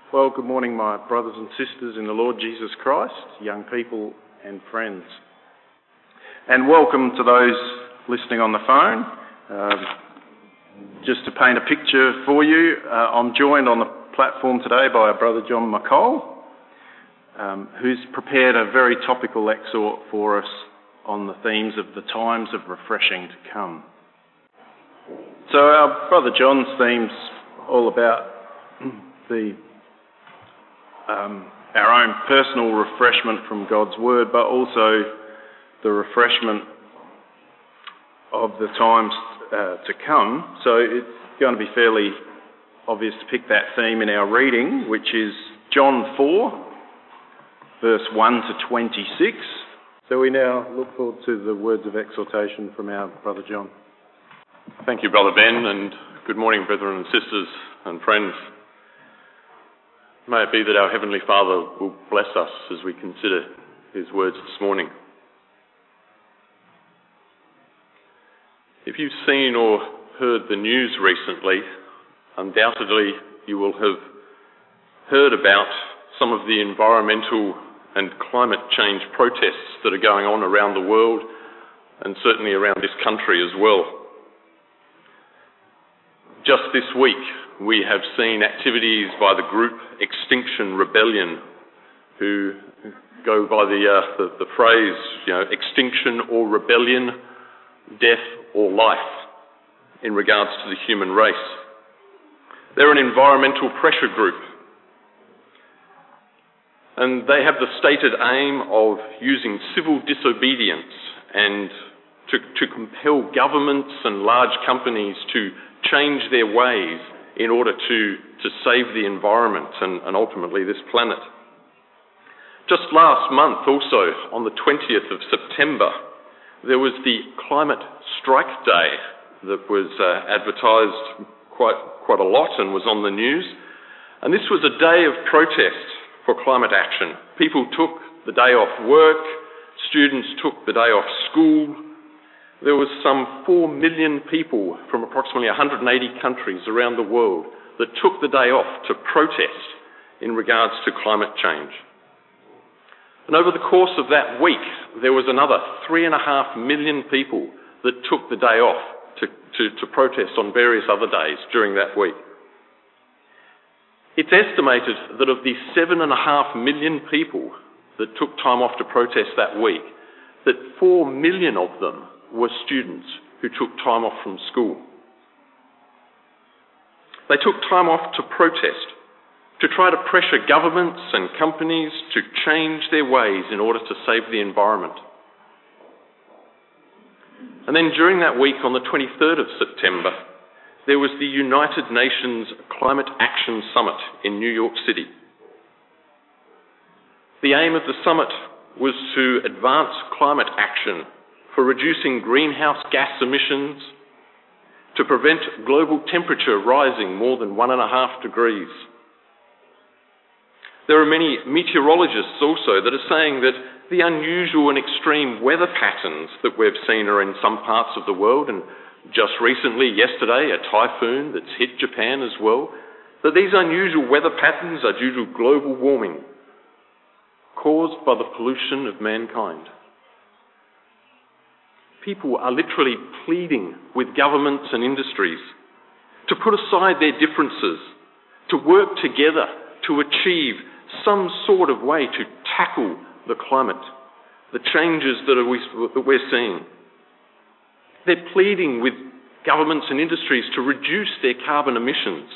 Well, good morning, my brothers and sisters in the Lord Jesus Christ, young people and friends. And welcome to those listening on the phone. Just to paint a picture for you, I'm joined on the platform today by our brother John McCall, who's prepared a very topical exhort for us on the themes of the times of refreshing to come. So our brother John's theme's all about our own personal refreshment from God's Word, but also the refreshment of the times to come. So it's going to be fairly obvious to pick that theme in our reading, which is John 4, verse 1 to 26. So we now look forward to the words of exhortation from our brother John. Thank you, Brother Ben, and good morning, brethren and sisters and friends. May it be that our Heavenly Father will bless us as we consider His words this morning. If you've seen or heard the news recently, undoubtedly you will have heard about some of the environmental and climate change protests that are going on around the world and certainly around this country as well. Just this week, we have seen activities by the group Extinction Rebellion, who go by the phrase, extinction or rebellion, death or life, in regards to the human race. They're an environmental pressure group, and they have the stated aim of using civil disobedience and to compel governments and large companies to change their ways in order to save the environment and ultimately this planet. Just last month also, on the 20th of September, there was the Climate Strike Day that was advertised quite a lot and was on the news. And this was a day of protest for climate action. People took the day off work, students took the day off school. There was some 4 million people from approximately 180 countries around the world that took the day off to protest in regards to climate change. And over the course of that week, there was another 3.5 million people that took the day off to protest on various other days during that week. It's estimated that of the 7.5 million people that took time off to protest that week, that 4 million of them were students who took time off from school. They took time off to protest, to try to pressure governments and companies to change their ways in order to save the environment. And then during that week, on the 23rd of September, there was the United Nations Climate Action Summit in New York City. The aim of the summit was to advance climate action for reducing greenhouse gas emissions, to prevent global temperature rising more than 1.5 degrees. There are many meteorologists also that are saying that the unusual and extreme weather patterns that we've seen are in some parts of the world, and just recently, yesterday, a typhoon that's hit Japan as well, that these unusual weather patterns are due to global warming caused by the pollution of mankind. People are literally pleading with governments and industries to put aside their differences, to work together to achieve some sort of way to tackle the climate, the changes that we're seeing. They're pleading with governments and industries to reduce their carbon emissions.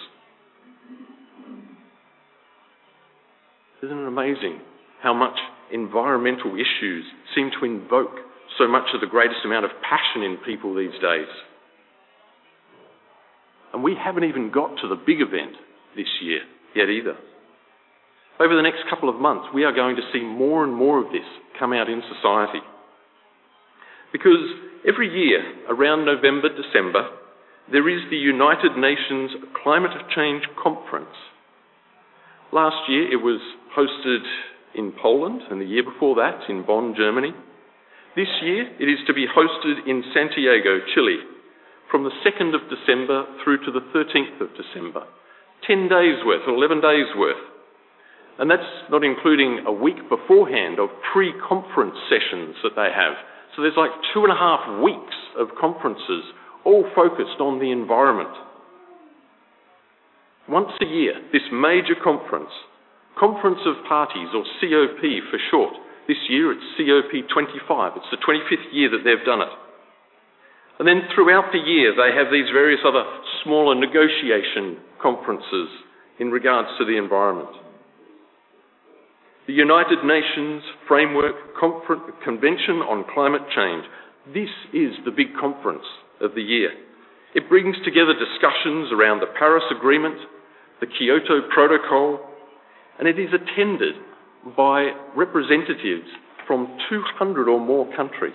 Isn't it amazing how much environmental issues seem to invoke so much of the greatest amount of passion in people these days? And we haven't even got to the big event this year yet either. Over the next couple of months, we are going to see more and more of this come out in society. Because every year, around November, December, there is the United Nations Climate Change Conference. Last year, it was hosted in Poland, and the year before that, in Bonn, Germany. This year, it is to be hosted in Santiago, Chile, from the 2nd of December through to the 13th of December. 10 days worth, or 11 days worth And that's not including a week beforehand of pre-conference sessions that they have. So there's like 2.5 weeks of conferences, all focused on the environment. Once a year, this major conference, Conference of Parties, or COP for short. This year it's COP25. It's the 25th year that they've done it. And then throughout the year they have these various other smaller negotiation conferences in regards to the environment. The United Nations Framework Convention on Climate Change. This is the big conference of the year. It brings together discussions around the Paris Agreement, the Kyoto Protocol, and it is attended by representatives from 200 or more countries.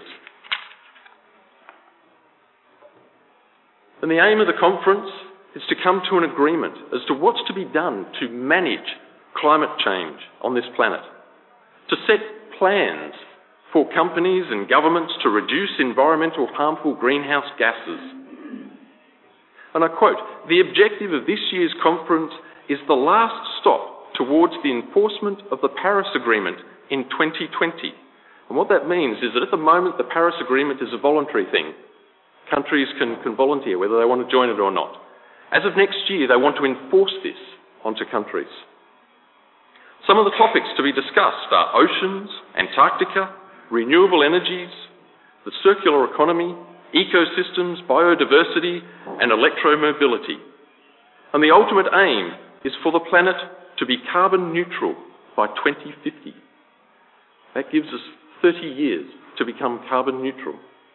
And the aim of the conference is to come to an agreement as to what's to be done to manage climate change on this planet, to set plans for companies and governments to reduce environmental harmful greenhouse gases. And I quote, "The objective of this year's conference is the last stop towards the enforcement of the Paris Agreement in 2020. And what that means is that at the moment the Paris Agreement is a voluntary thing. Countries can volunteer whether they want to join it or not. As of next year, they want to enforce this onto countries. Some of the topics to be discussed are oceans, Antarctica, renewable energies, the circular economy, ecosystems, biodiversity, and electromobility. And the ultimate aim is for the planet to be carbon neutral by 2050. That gives us 30 years to become carbon neutral.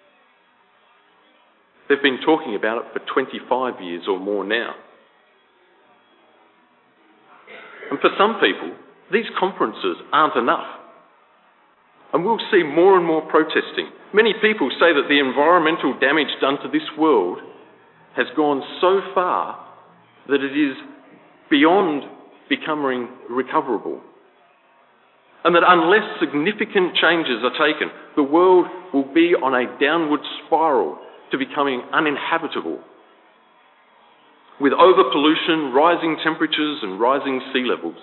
They've been talking about it for 25 years or more now. And for some people, these conferences aren't enough. And we'll see more and more protesting. Many people say that the environmental damage done to this world has gone so far that it is beyond becoming recoverable. And that unless significant changes are taken, the world will be on a downward spiral to becoming uninhabitable, with overpollution, rising temperatures and rising sea levels.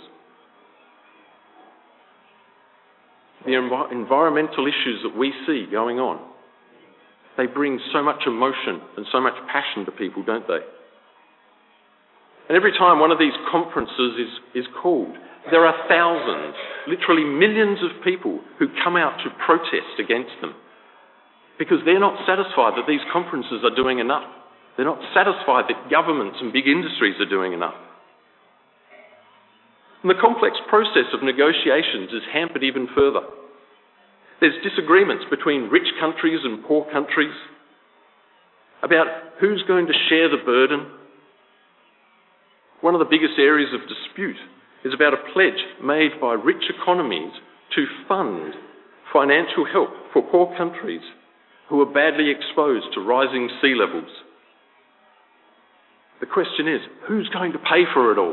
The environmental issues that we see going on, they bring so much emotion and so much passion to people, don't they? And every time one of these conferences is called, there are thousands, literally millions of people who come out to protest against them because they're not satisfied that these conferences are doing enough. They're not satisfied that governments and big industries are doing enough. And the complex process of negotiations is hampered even further. There's disagreements between rich countries and poor countries about who's going to share the burden. One of the biggest areas of dispute is about a pledge made by rich economies to fund financial help for poor countries who are badly exposed to rising sea levels. The question is, who's going to pay for it all?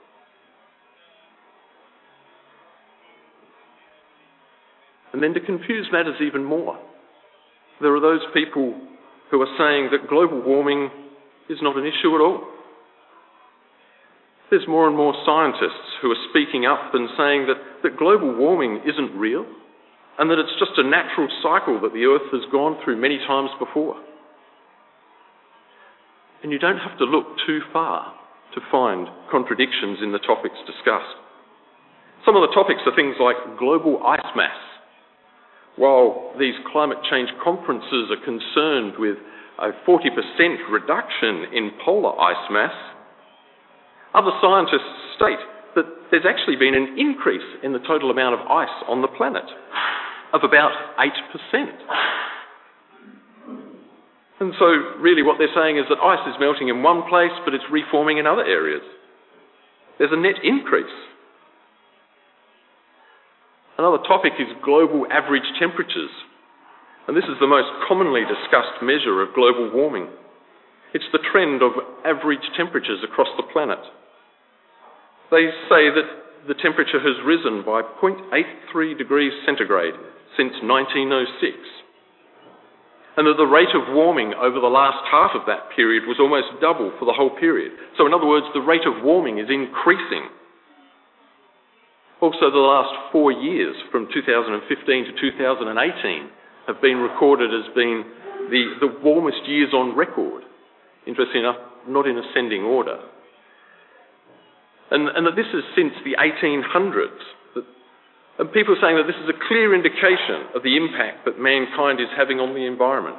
And then to confuse matters even more, there are those people who are saying that global warming is not an issue at all. There's more and more scientists who are speaking up and saying that global warming isn't real and that it's just a natural cycle that the Earth has gone through many times before. And you don't have to look too far to find contradictions in the topics discussed. Some of the topics are things like global ice mass. While these climate change conferences are concerned with a 40% reduction in polar ice mass, other scientists state that there's actually been an increase in the total amount of ice on the planet of about 8%. And so really what they're saying is that ice is melting in one place, but it's reforming in other areas. There's a net increase. Another topic is global average temperatures. And this is the most commonly discussed measure of global warming. It's the trend of average temperatures across the planet. They say that the temperature has risen by 0.83 degrees centigrade since 1906. And that the rate of warming over the last half of that period was almost double for the whole period. So in other words, the rate of warming is increasing. Also, the last 4 years, from 2015 to 2018, have been recorded as being the warmest years on record. Interesting enough, not in ascending order. And that this is since the 1800s. And people are saying that this is a clear indication of the impact that mankind is having on the environment.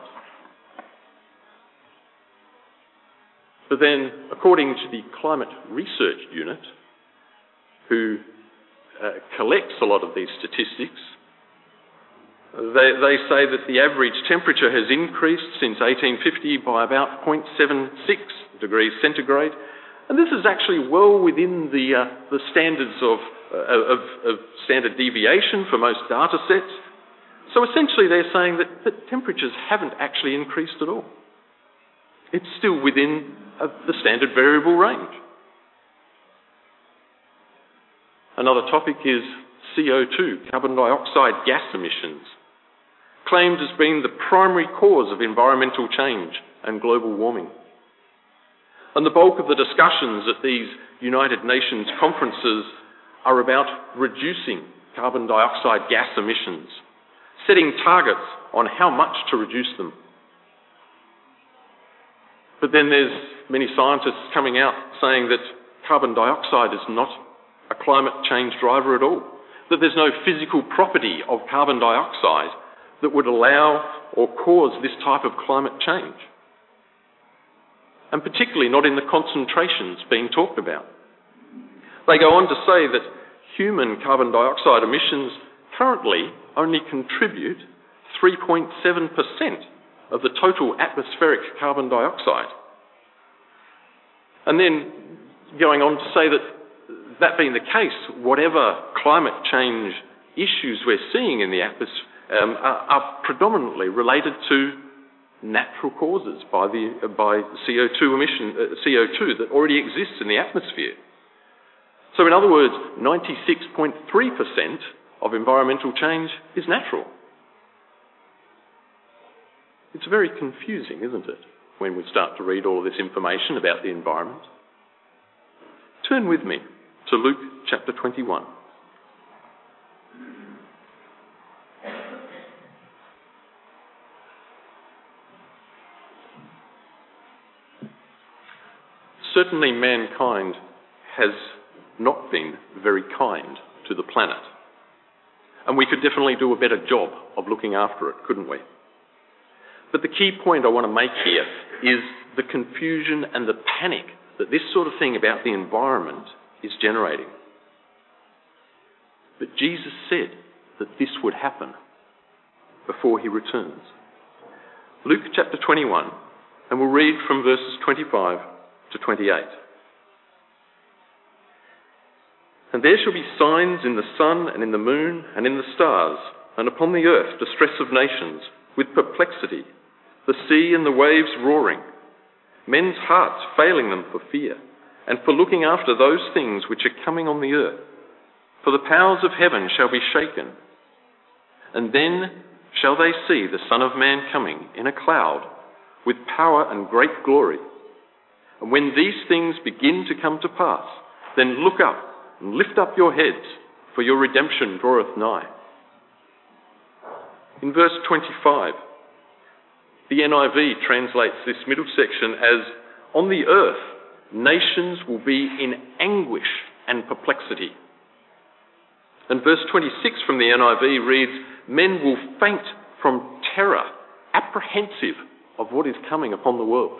But then, according to the Climate Research Unit, who collects a lot of these statistics, they say that the average temperature has increased since 1850 by about 0.76 degrees centigrade, and this is actually well within the standards of standard deviation for most data sets. So essentially they're saying that temperatures haven't actually increased at all. It's still within the standard variable range. Another topic is CO2, carbon dioxide gas emissions, claimed as being the primary cause of environmental change and global warming. And the bulk of the discussions at these United Nations conferences are about reducing carbon dioxide gas emissions, setting targets on how much to reduce them. But then there's many scientists coming out saying that carbon dioxide is not a climate change driver at all, that there's no physical property of carbon dioxide that would allow or cause this type of climate change, and particularly not in the concentrations being talked about. They go on to say that human carbon dioxide emissions currently only contribute 3.7% of the total atmospheric carbon dioxide. And then going on to say that being the case, whatever climate change issues we're seeing in the atmosphere are predominantly related to natural causes by CO2 that already exists in the atmosphere. So in other words, 96.3% of environmental change is natural. It's very confusing, isn't it, when we start to read all this information about the environment? Turn with me to Luke chapter 21. Certainly mankind has not been very kind to the planet. And we could definitely do a better job of looking after it, couldn't we? But the key point I want to make here is the confusion and the panic that this sort of thing about the environment is generating. But Jesus said that this would happen before he returns. Luke chapter 21, and we'll read from verses 25 to 28. And there shall be signs in the sun and in the moon and in the stars, and upon the earth distress of nations, with perplexity, the sea and the waves roaring, men's hearts failing them for fear, and for looking after those things which are coming on the earth. For the powers of heaven shall be shaken. And then shall they see the Son of Man coming in a cloud, with power and great glory. And when these things begin to come to pass, then look up and lift up your heads, for your redemption draweth nigh. In verse 25, the NIV translates this middle section as, on the earth, nations will be in anguish and perplexity. And verse 26 from the NIV reads, men will faint from terror, apprehensive of what is coming upon the world.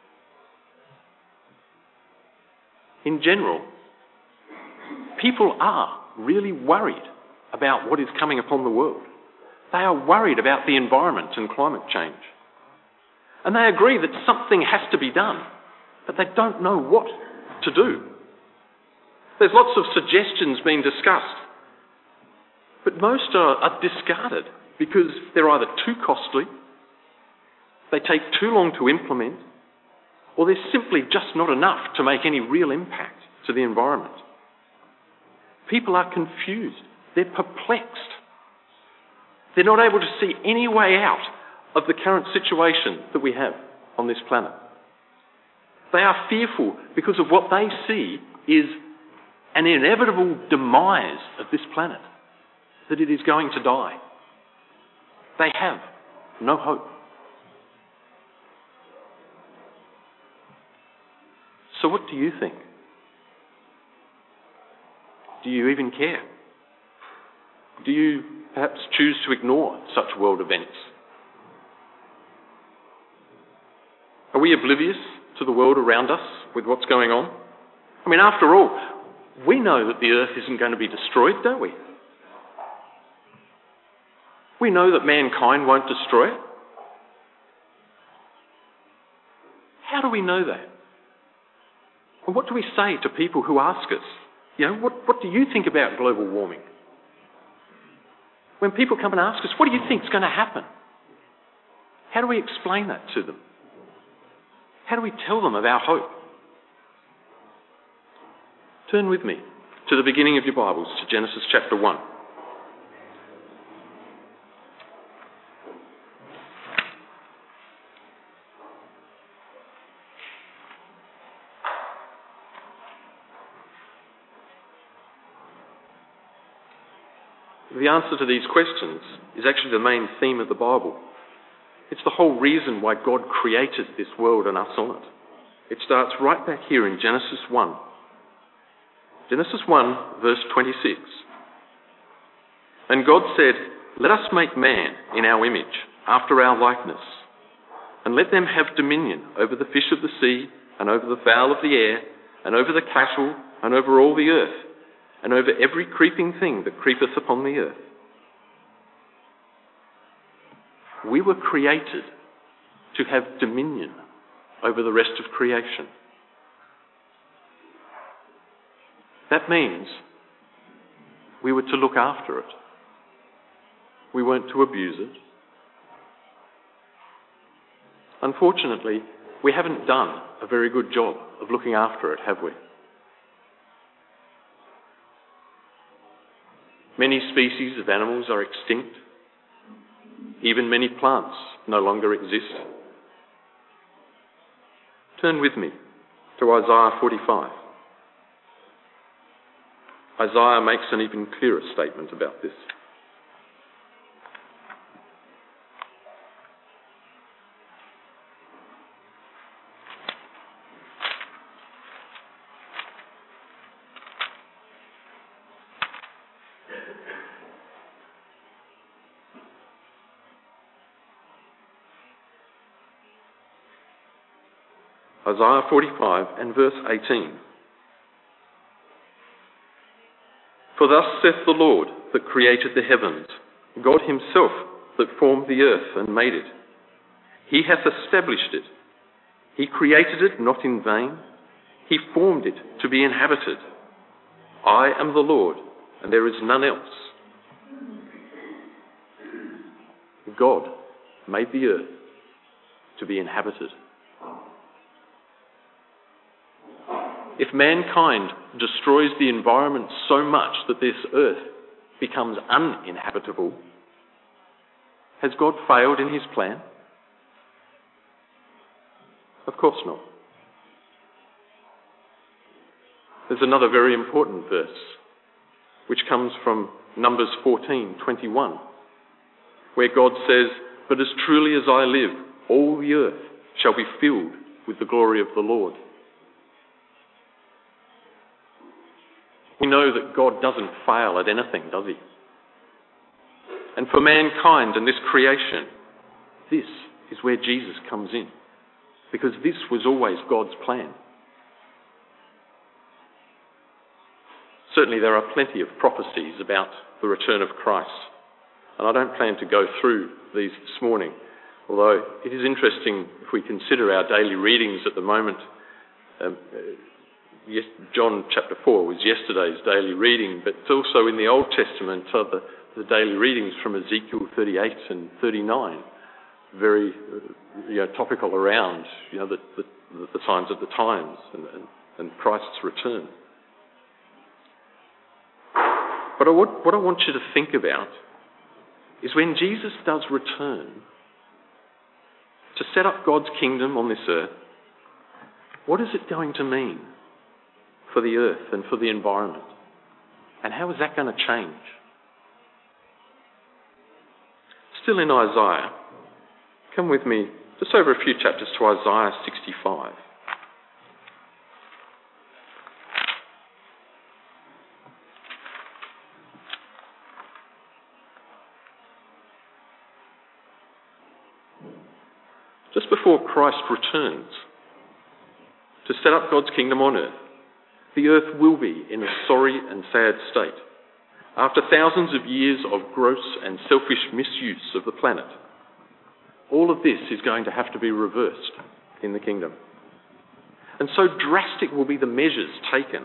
In general, people are really worried about what is coming upon the world. They are worried about the environment and climate change. And they agree that something has to be done, but they don't know what to do. There's lots of suggestions being discussed, but most are discarded because they're either too costly, they take too long to implement, or they're simply just not enough to make any real impact to the environment. People are confused. They're perplexed. They're not able to see any way out of the current situation that we have on this planet. They are fearful because of what they see is an inevitable demise of this planet, that it is going to die. They have no hope. So what do you think? Do you even care? Do you perhaps choose to ignore such world events? Are we oblivious to the world around us with what's going on? I mean, after all, we know that the earth isn't going to be destroyed, don't we? We know that mankind won't destroy it. How do we know that? And what do we say to people who ask us, what do you think about global warming? When people come and ask us, what do you think is going to happen? How do we explain that to them? How do we tell them of our hope? Turn with me to the beginning of your Bibles, to Genesis chapter 1. The answer to these questions is actually the main theme of the Bible. It's the whole reason why God created this world and us on it. It starts right back here in Genesis 1. Genesis 1, verse 26. And God said, "Let us make man in our image, after our likeness, and let them have dominion over the fish of the sea, and over the fowl of the air, and over the cattle, and over all the earth, and over every creeping thing that creepeth upon the earth." We were created to have dominion over the rest of creation. That means we were to look after it. We weren't to abuse it. Unfortunately, we haven't done a very good job of looking after it, have we? Many species of animals are extinct. Even many plants no longer exist. Turn with me to Isaiah 45. Isaiah makes an even clearer statement about this. Isaiah 45 and verse 18. For thus saith the Lord that created the heavens, God himself that formed the earth and made it. He hath established it. He created it not in vain. He formed it to be inhabited. I am the Lord, and there is none else. God made the earth to be inhabited. If mankind destroys the environment so much that this earth becomes uninhabitable, has God failed in his plan? Of course not. There's another very important verse, which comes from Numbers 14:21, where God says, "But as truly as I live, all the earth shall be filled with the glory of the Lord." We know that God doesn't fail at anything, does he? And for mankind and this creation, this is where Jesus comes in, because this was always God's plan. Certainly there are plenty of prophecies about the return of Christ, and I don't plan to go through these this morning, although it is interesting if we consider our daily readings at the moment. John chapter 4 was yesterday's daily reading, but it's also in the Old Testament the daily readings from Ezekiel 38 and 39, very topical around the signs of the times and Christ's return. But what I want you to think about is when Jesus does return to set up God's kingdom on this earth, what is it going to mean for the earth and for the environment. And how is that going to change? Still in Isaiah, come with me just over a few chapters to Isaiah 65. Just before Christ returns to set up God's kingdom on earth, the earth will be in a sorry and sad state after thousands of years of gross and selfish misuse of the planet. All of this is going to have to be reversed in the kingdom. And so drastic will be the measures taken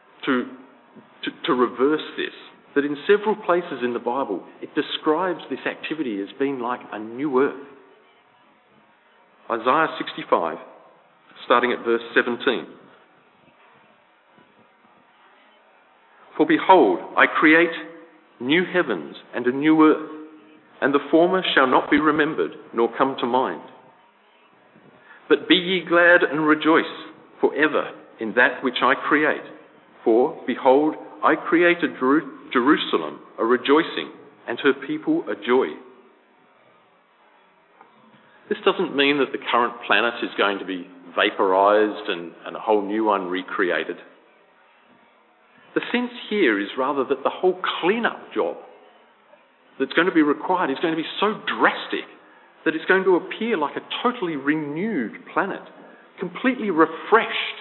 to reverse this, that in several places in the Bible it describes this activity as being like a new earth. Isaiah 65, starting at verse 17. For behold, I create new heavens and a new earth, and the former shall not be remembered, nor come to mind. But be ye glad and rejoice forever in that which I create. For, behold, I created Jerusalem a rejoicing, and her people a joy. This doesn't mean that the current planet is going to be vaporised and a whole new one recreated. The sense here is rather that the whole clean-up job that's going to be required is going to be so drastic that it's going to appear like a totally renewed planet, completely refreshed.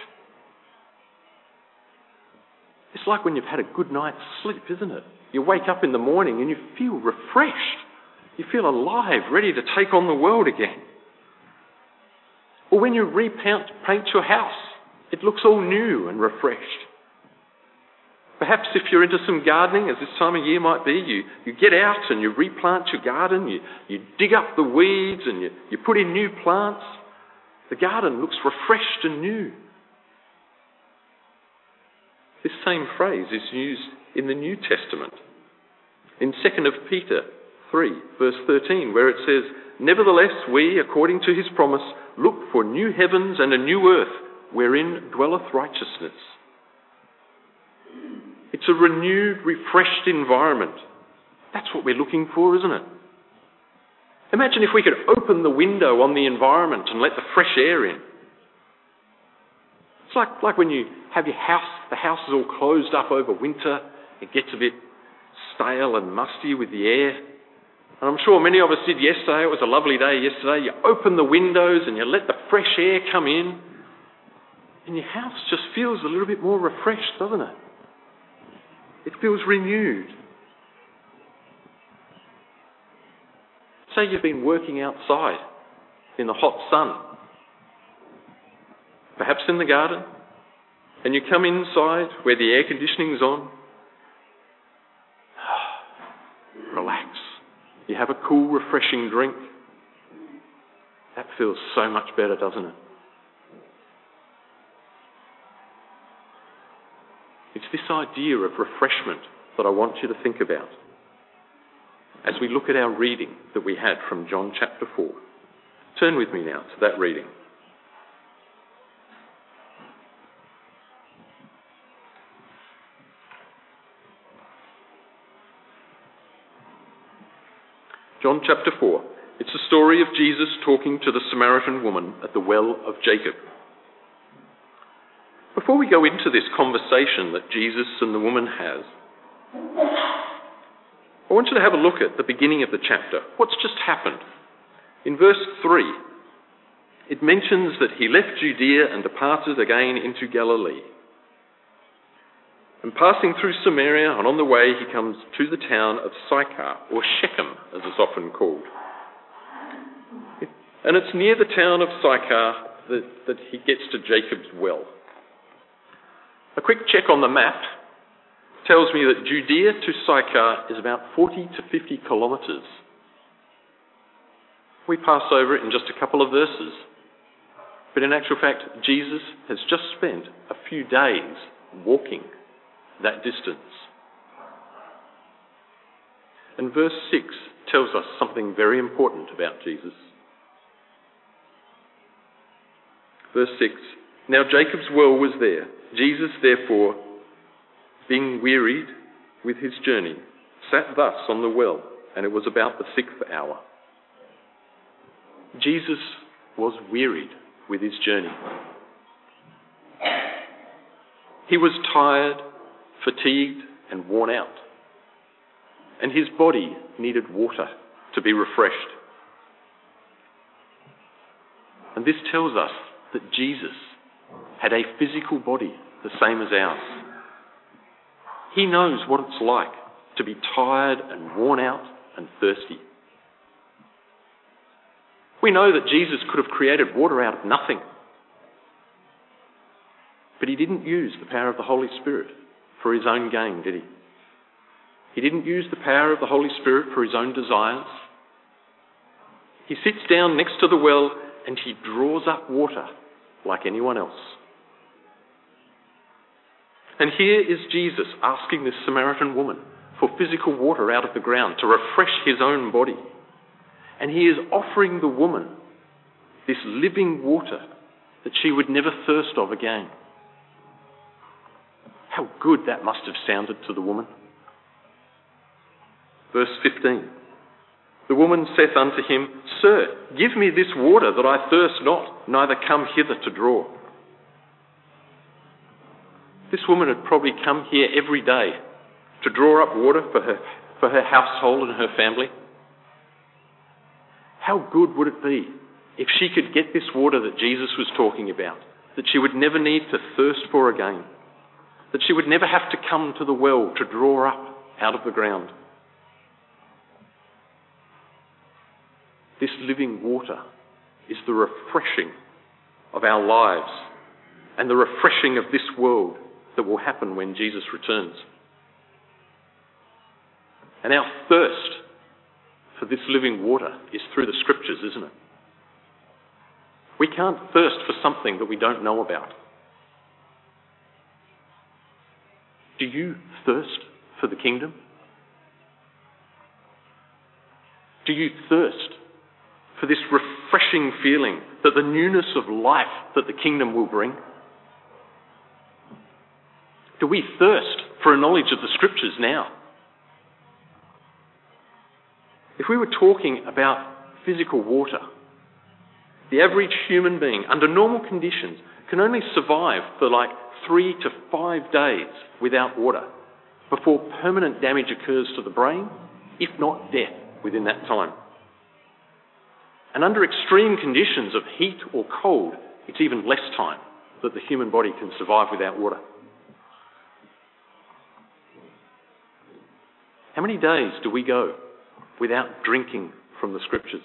It's like when you've had a good night's sleep, isn't it? You wake up in the morning and you feel refreshed. You feel alive, ready to take on the world again. Or when you paint your house, it looks all new and refreshed. Perhaps if you're into some gardening, as this time of year might be, you get out and you replant your garden, you dig up the weeds and you put in new plants. The garden looks refreshed and new. This same phrase is used in the New Testament. In 2 Peter 3, verse 13, where it says, Nevertheless, we, according to his promise, look for new heavens and a new earth, wherein dwelleth righteousness. It's a renewed, refreshed environment. That's what we're looking for, isn't it? Imagine if we could open the window on the environment and let the fresh air in. It's like when you have your house, the house is all closed up over winter, it gets a bit stale and musty with the air. And I'm sure many of us did yesterday. It was a lovely day yesterday. You open the windows and you let the fresh air come in, and your house just feels a little bit more refreshed, doesn't it? It feels renewed. Say you've been working outside in the hot sun, perhaps in the garden, and you come inside where the air conditioning's on. Relax. You have a cool, refreshing drink. That feels so much better, doesn't it? It's this idea of refreshment that I want you to think about as we look at our reading that we had from John chapter 4. Turn with me now to that reading. John chapter 4. It's the story of Jesus talking to the Samaritan woman at the well of Jacob. Before we go into this conversation that Jesus and the woman has, I want you to have a look at the beginning of the chapter. What's just happened? In verse 3, it mentions that he left Judea and departed again into Galilee. And passing through Samaria, and on the way he comes to the town of Sychar, or Shechem, as it's often called. And it's near the town of Sychar that he gets to Jacob's well. A quick check on the map tells me that Judea to Sychar is about 40 to 50 kilometres. We pass over it in just a couple of verses. But in actual fact, Jesus has just spent a few days walking that distance. And verse 6 tells us something very important about Jesus. Verse 6, Now Jacob's well was there, Jesus, therefore, being wearied with his journey, sat thus on the well, and it was about the 6th hour. Jesus was wearied with his journey. He was tired, fatigued, and worn out, and his body needed water to be refreshed. And this tells us that Jesus had a physical body the same as ours. He knows what it's like to be tired and worn out and thirsty. We know that Jesus could have created water out of nothing, but he didn't use the power of the Holy Spirit for his own gain, did he? He didn't use the power of the Holy Spirit for his own desires. He sits down next to the well and he draws up water like anyone else. And here is Jesus asking this Samaritan woman for physical water out of the ground to refresh his own body. And he is offering the woman this living water that she would never thirst of again. How good that must have sounded to the woman. Verse 15. The woman saith unto him, Sir, give me this water that I thirst not, neither come hither to draw. This woman had probably come here every day to draw up water for her household and her family. How good would it be if she could get this water that Jesus was talking about, that she would never need to thirst for again, that she would never have to come to the well to draw up out of the ground. This living water is the refreshing of our lives and the refreshing of this world that will happen when Jesus returns. And our thirst for this living water is through the Scriptures, isn't it? We can't thirst for something that we don't know about. Do you thirst for the kingdom? Do you thirst for this refreshing feeling that the newness of life that the kingdom will bring? Do we thirst for a knowledge of the Scriptures now? If we were talking about physical water, the average human being, under normal conditions, can only survive for like 3 to 5 days without water before permanent damage occurs to the brain, if not death, within that time. And under extreme conditions of heat or cold, it's even less time that the human body can survive without water. How many days do we go without drinking from the Scriptures?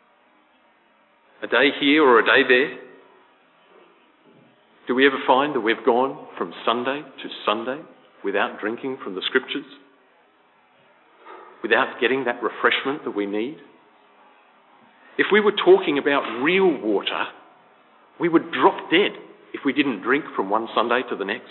A day here or a day there? Do we ever find that we've gone from Sunday to Sunday without drinking from the Scriptures? Without getting that refreshment that we need? If we were talking about real water, we would drop dead if we didn't drink from one Sunday to the next.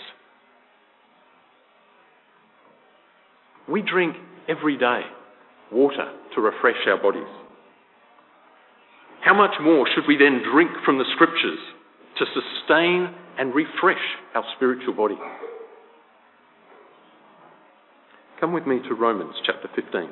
We drink every day water to refresh our bodies. How much more should we then drink from the Scriptures to sustain and refresh our spiritual body? Come with me to Romans chapter 15.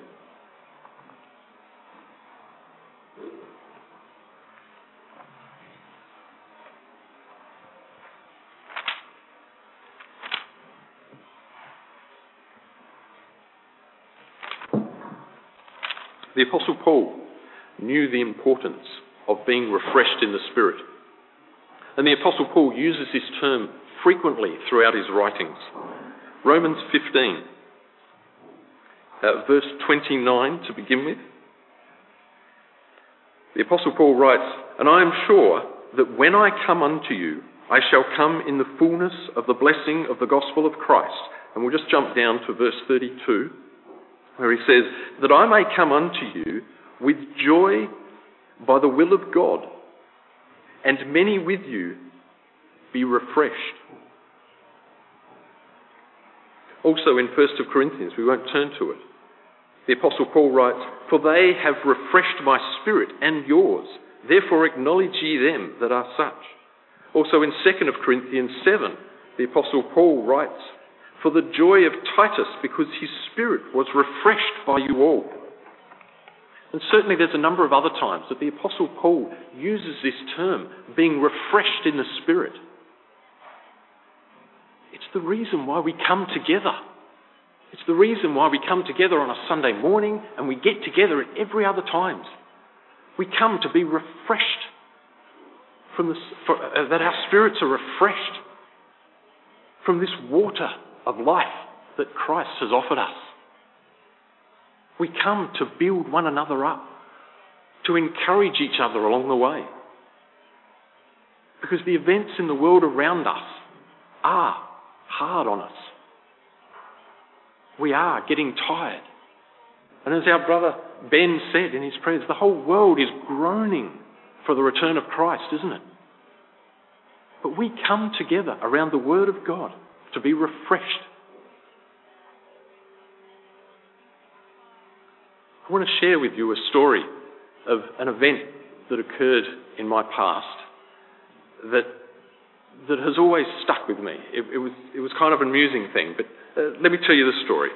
The Apostle Paul knew the importance of being refreshed in the Spirit. And the Apostle Paul uses this term frequently throughout his writings. Romans 15, verse 29 to begin with. The Apostle Paul writes, And I am sure that when I come unto you, I shall come in the fullness of the blessing of the gospel of Christ. And we'll just jump down to verse 32. Where he says, that I may come unto you with joy by the will of God, and many with you be refreshed. Also in 1 Corinthians, we won't turn to it, the Apostle Paul writes, For they have refreshed my spirit and yours, therefore acknowledge ye them that are such. Also in 2 Corinthians 7, the Apostle Paul writes, "For the joy of Titus, because his spirit was refreshed by you all." And certainly there's a number of other times that the Apostle Paul uses this term, being refreshed in the Spirit. It's the reason why we come together. It's the reason why we come together on a Sunday morning and we get together at every other times. We come to be refreshed, that our spirits are refreshed from this water of life that Christ has offered us. We come to build one another up, to encourage each other along the way. Because the events in the world around us are hard on us. We are getting tired. And as our brother Ben said in his prayers, the whole world is groaning for the return of Christ, isn't it? But we come together around the Word of God to be refreshed. I want to share with you a story of an event that occurred in my past that has always stuck with me. It was kind of an amusing thing, but let me tell you the story.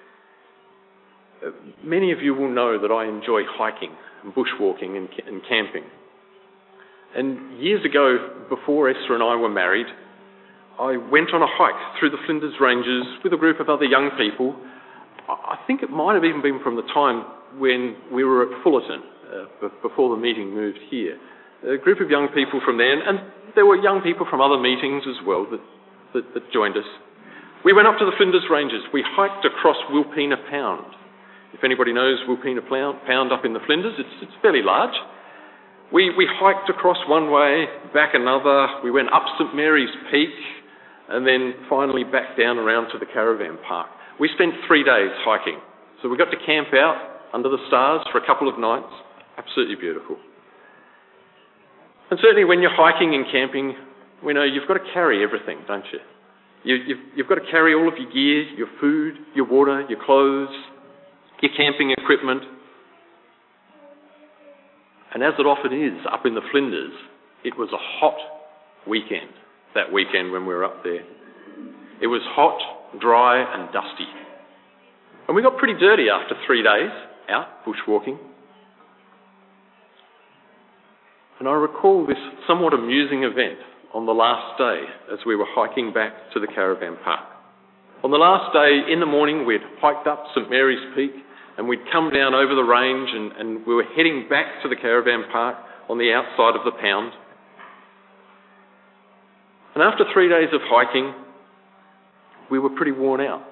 Many of you will know that I enjoy hiking and bushwalking and camping. And years ago, before Esther and I were married, I went on a hike through the Flinders Ranges with a group of other young people. I think it might have even been from the time when we were at Fullerton, before the meeting moved here. A group of young people from there, and there were young people from other meetings as well that joined us. We went up to the Flinders Ranges. We hiked across Wilpena Pound. If anybody knows Wilpena Pound up in the Flinders, it's fairly large. We hiked across one way, back another. We went up St Mary's Peak, and then finally back down around to the caravan park. We spent 3 days hiking. So we got to camp out under the stars for a couple of nights. Absolutely beautiful. And certainly when you're hiking and camping, we know you've got to carry everything, don't you? You've got to carry all of your gear, your food, your water, your clothes, your camping equipment. And as it often is up in the Flinders, it was a hot weekend, that weekend when we were up there. It was hot, dry and dusty. And we got pretty dirty after 3 days out bushwalking. And I recall this somewhat amusing event on the last day as we were hiking back to the caravan park. On the last day in the morning, we'd hiked up St Mary's Peak and we'd come down over the range and we were heading back to the caravan park on the outside of the pound. And after 3 days of hiking, we were pretty worn out.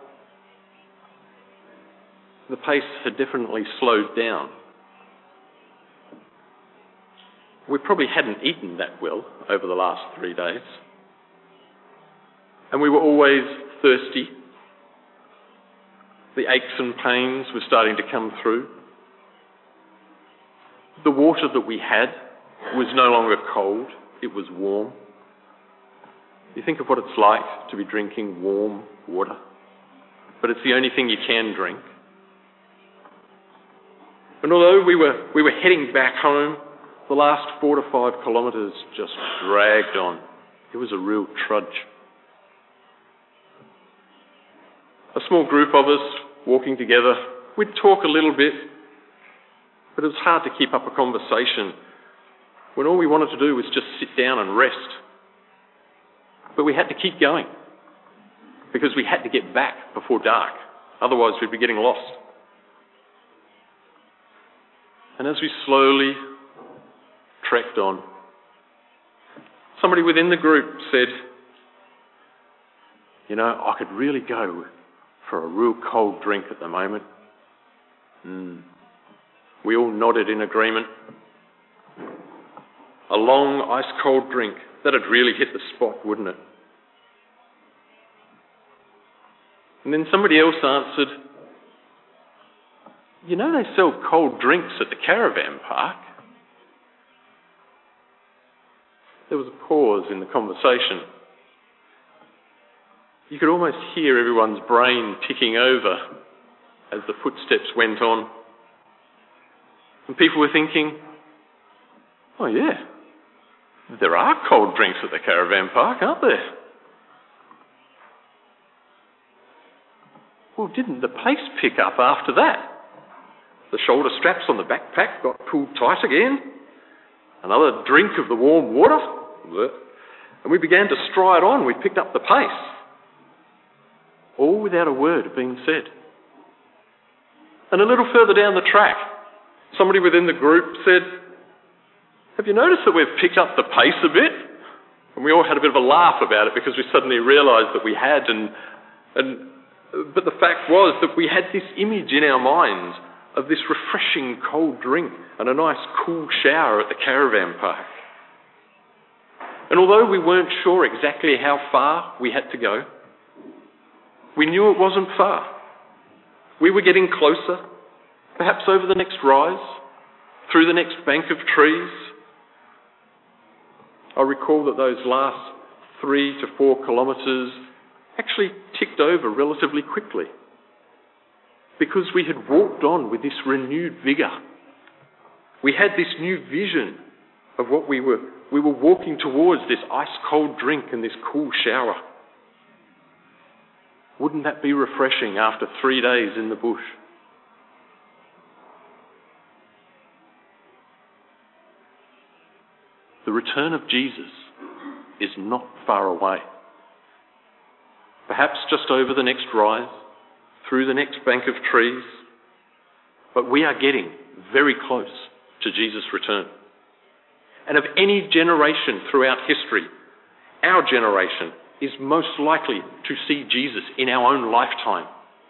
The pace had definitely slowed down. We probably hadn't eaten that well over the last 3 days. And we were always thirsty. The aches and pains were starting to come through. The water that we had was no longer cold, it was warm. You think of what it's like to be drinking warm water, but it's the only thing you can drink. And although we were heading back home, the last 4 to 5 kilometres just dragged on. It was a real trudge. A small group of us walking together, we'd talk a little bit, but it was hard to keep up a conversation when all we wanted to do was just sit down and rest. But we had to keep going because we had to get back before dark. Otherwise we'd be getting lost. And as we slowly trekked on, somebody within the group said, "You know, I could really go for a real cold drink at the moment." We all nodded in agreement. A long, ice-cold drink. That'd really hit the spot, wouldn't it? And then somebody else answered, "You know they sell cold drinks at the caravan park?" There was a pause in the conversation. You could almost hear everyone's brain ticking over as the footsteps went on. And people were thinking, "Oh yeah, there are cold drinks at the caravan park, aren't there?" Well, didn't the pace pick up after that? The shoulder straps on the backpack got pulled tight again. Another drink of the warm water. And we began to stride on. We picked up the pace. All without a word being said. And a little further down the track, somebody within the group said, "Have you noticed that we've picked up the pace a bit?" And we all had a bit of a laugh about it because we suddenly realised that we had. But the fact was that we had this image in our minds of this refreshing cold drink and a nice cool shower at the caravan park. And although we weren't sure exactly how far we had to go, we knew it wasn't far. We were getting closer, perhaps over the next rise, through the next bank of trees. I recall that those last 3 to 4 kilometres actually ticked over relatively quickly because we had walked on with this renewed vigour. We had this new vision of what we were walking towards, this ice-cold drink and this cool shower. Wouldn't that be refreshing after 3 days in the bush? The return of Jesus is not far away. Perhaps just over the next rise, through the next bank of trees, but we are getting very close to Jesus' return. And of any generation throughout history, our generation is most likely to see Jesus in our own lifetime.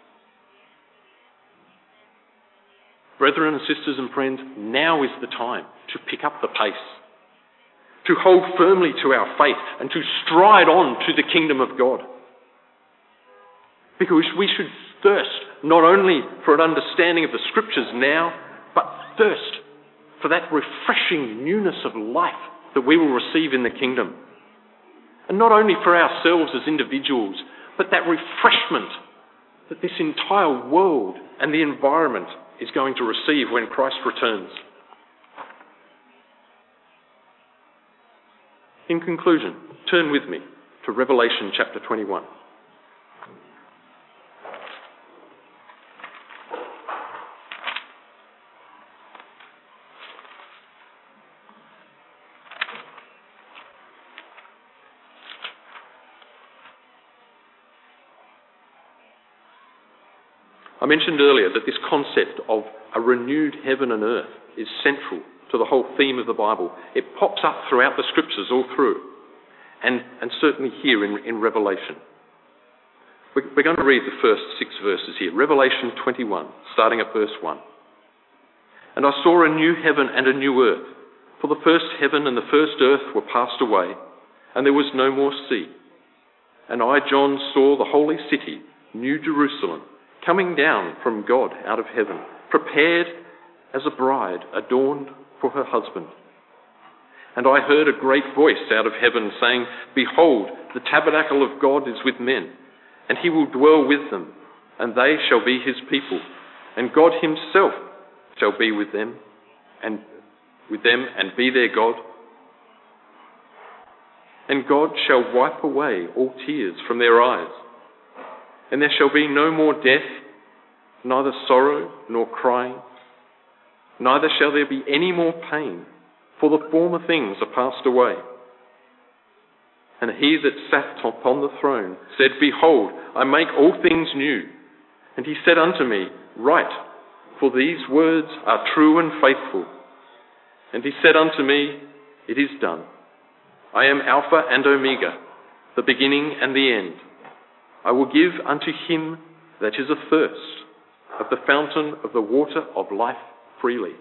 Brethren and sisters and friends, now is the time to pick up the pace, to hold firmly to our faith and to stride on to the kingdom of God. Because we should thirst not only for an understanding of the scriptures now, but thirst for that refreshing newness of life that we will receive in the kingdom. And not only for ourselves as individuals, but that refreshment that this entire world and the environment is going to receive when Christ returns. In conclusion, turn with me to Revelation chapter 21. I mentioned earlier that this concept of a renewed heaven and earth is central to the whole theme of the Bible. It pops up throughout the scriptures all through, and certainly here in Revelation. We're going to read the first 6 verses here. Revelation 21, starting at verse 1. "And I saw a new heaven and a new earth, for the first heaven and the first earth were passed away, and there was no more sea. And I, John, saw the holy city, New Jerusalem, coming down from God out of heaven, prepared as a bride adorned for her husband. And I heard a great voice out of heaven saying, 'Behold, the tabernacle of God is with men, and he will dwell with them, and they shall be his people, and God himself shall be with them and be their God. And God shall wipe away all tears from their eyes. And there shall be no more death, neither sorrow nor crying, neither shall there be any more pain, for the former things are passed away.' And he that sat upon the throne said, 'Behold, I make all things new.' And he said unto me, 'Write, for these words are true and faithful.' And he said unto me, 'It is done. I am Alpha and Omega, the beginning and the end. I will give unto him that is athirst of the fountain of the water of life freely.'"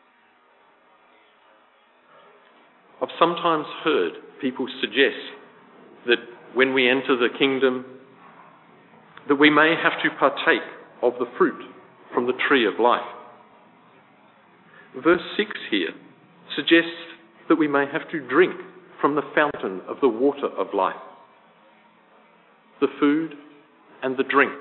I've sometimes heard people suggest that when we enter the kingdom, that we may have to partake of the fruit from the tree of life. Verse 6 here suggests that we may have to drink from the fountain of the water of life. The food and the drink.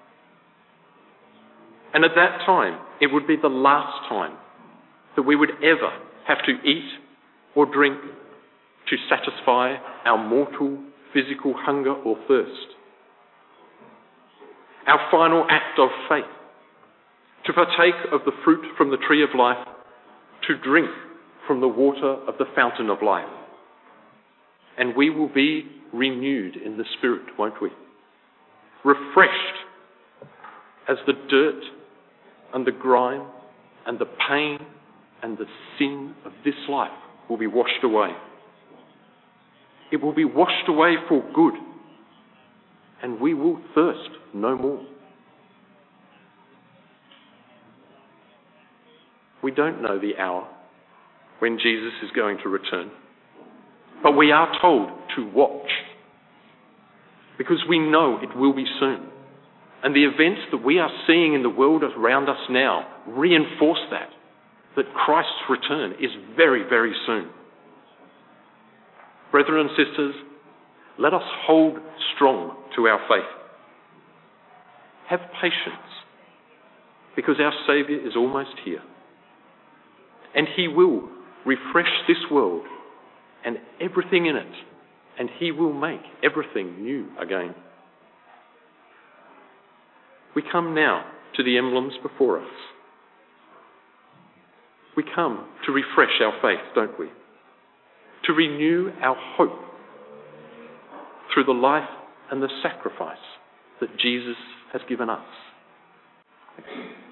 And at that time, it would be the last time that we would ever have to eat or drink to satisfy our mortal physical hunger or thirst. our final act of faith, to partake of the fruit from the tree of life, to drink from the water of the fountain of life. And we will be renewed in the Spirit, won't we? Refreshed as the dirt and the grime and the pain and the sin of this life will be washed away. It will be washed away for good, and we will thirst no more. We don't know the hour when Jesus is going to return, but we are told to watch, because we know it will be soon. And the events that we are seeing in the world around us now reinforce that Christ's return is very, very soon. Brethren and sisters, let us hold strong to our faith. Have patience, because our Saviour is almost here. And he will refresh this world and everything in it, and he will make everything new again. We come now to the emblems before us. We come to refresh our faith, don't we? To renew our hope through the life and the sacrifice that Jesus has given us.